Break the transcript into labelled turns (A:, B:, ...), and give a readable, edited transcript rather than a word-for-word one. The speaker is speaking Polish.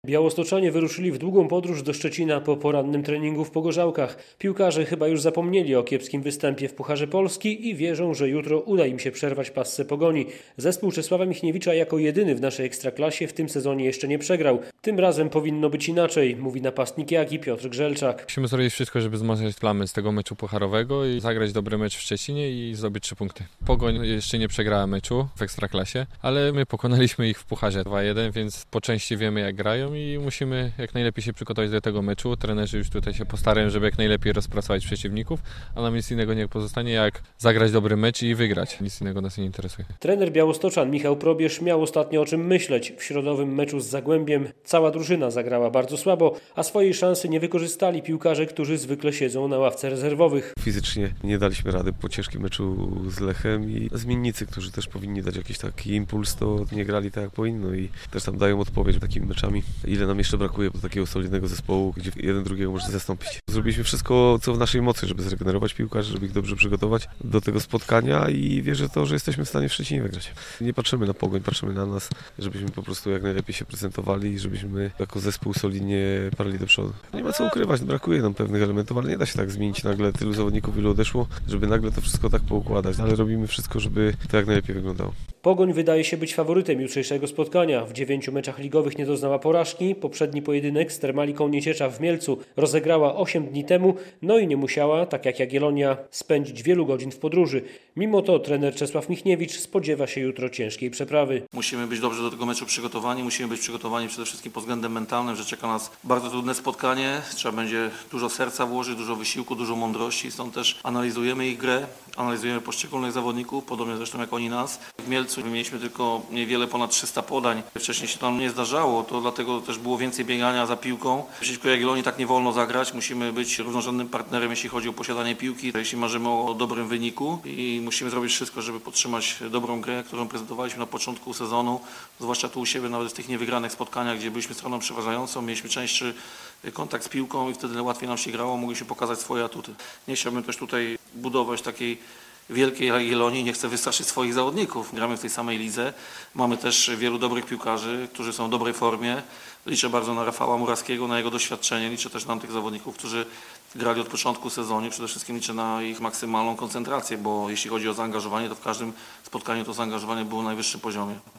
A: Białostoczanie wyruszyli w długą podróż do Szczecina po porannym treningu w Pogorzałkach. Piłkarze chyba już zapomnieli o kiepskim występie w Pucharze Polski i wierzą, że jutro uda im się przerwać passę Pogoni. Zespół Czesława Michniewicza jako jedyny w naszej ekstraklasie w tym sezonie jeszcze nie przegrał. Tym razem powinno być inaczej, mówi napastnik Jagi Piotr Grzelczak.
B: Musimy zrobić wszystko, żeby wzmocnić plamy z tego meczu pucharowego i zagrać dobry mecz w Szczecinie i zdobyć 3 punkty. Pogoń jeszcze nie przegrała meczu w ekstraklasie, ale my pokonaliśmy ich w Pucharze 2-1, więc po części wiemy jak grają i musimy jak najlepiej się przygotować do tego meczu. Trenerzy już tutaj się postarają, żeby jak najlepiej rozpracować przeciwników, a nam nic innego nie pozostanie jak zagrać dobry mecz i wygrać. Nic innego nas nie interesuje.
A: Trener Białostoczan Michał Probierz miał ostatnio o czym myśleć. W środowym meczu z Zagłębiem cała drużyna zagrała bardzo słabo, a swojej szansy nie wykorzystali piłkarze, którzy zwykle siedzą na ławce rezerwowych.
C: Fizycznie nie daliśmy rady po ciężkim meczu z Lechem i zmiennicy, którzy też powinni dać jakiś taki impuls, to nie grali tak jak powinno i też tam dają odpowiedź takimi meczami. Ile nam jeszcze brakuje do takiego solidnego zespołu, gdzie jeden drugiego może zastąpić. Zrobiliśmy wszystko, co w naszej mocy, żeby zregenerować piłkarzy, żeby ich dobrze przygotować do tego spotkania i wierzę w to, że jesteśmy w stanie w Szczecinie wygrać. Nie patrzymy na Pogoń, patrzymy na nas, żebyśmy po prostu jak najlepiej się prezentowali i żebyśmy jako zespół solidnie parli do przodu. Nie ma co ukrywać, brakuje nam pewnych elementów, ale nie da się tak zmienić nagle tylu zawodników, ilu odeszło, żeby nagle to wszystko tak poukładać, ale robimy wszystko, żeby to jak najlepiej wyglądało.
A: Pogoń wydaje się być faworytem jutrzejszego spotkania. W 9 meczach ligowych nie doznała porażki. Poprzedni pojedynek z Termaliką Nieciecza w Mielcu rozegrała 8 dni temu, no i nie musiała, tak jak Jagiellonia, spędzić wielu godzin w podróży. Mimo to trener Czesław Michniewicz spodziewa się jutro ciężkiej przeprawy.
D: Musimy być dobrze do tego meczu przygotowani, musimy być przygotowani przede wszystkim pod względem mentalnym, że czeka nas bardzo trudne spotkanie. Trzeba będzie dużo serca włożyć, dużo wysiłku, dużo mądrości. Stąd też analizujemy ich grę, analizujemy poszczególnych zawodników, podobnie zresztą jak oni nas. W Mielcu mieliśmy tylko niewiele ponad 300 podań. Wcześniej się tam nie zdarzało, to dlatego też było więcej biegania za piłką. Przeciwko Jagiellonii tak nie wolno zagrać. Musimy być równorzędnym partnerem, jeśli chodzi o posiadanie piłki, jeśli marzymy o dobrym wyniku i musimy zrobić wszystko, żeby podtrzymać dobrą grę, którą prezentowaliśmy na początku sezonu, zwłaszcza tu u siebie, nawet w tych niewygranych spotkaniach, gdzie byliśmy stroną przeważającą, mieliśmy częstszy kontakt z piłką i wtedy łatwiej nam się grało, mogliśmy pokazać swoje atuty. Nie chciałbym też tutaj budować takiej wielkiej Jagiellonii, nie chcę wystraszyć swoich zawodników. Gramy w tej samej lidze, mamy też wielu dobrych piłkarzy, którzy są w dobrej formie. Liczę bardzo na Rafała Murawskiego, na jego doświadczenie, liczę też na tych zawodników, którzy grali od początku sezonu. Przede wszystkim liczę na ich maksymalną koncentrację, bo jeśli chodzi o zaangażowanie, to w każdym spotkaniu to zaangażowanie było na najwyższym poziomie.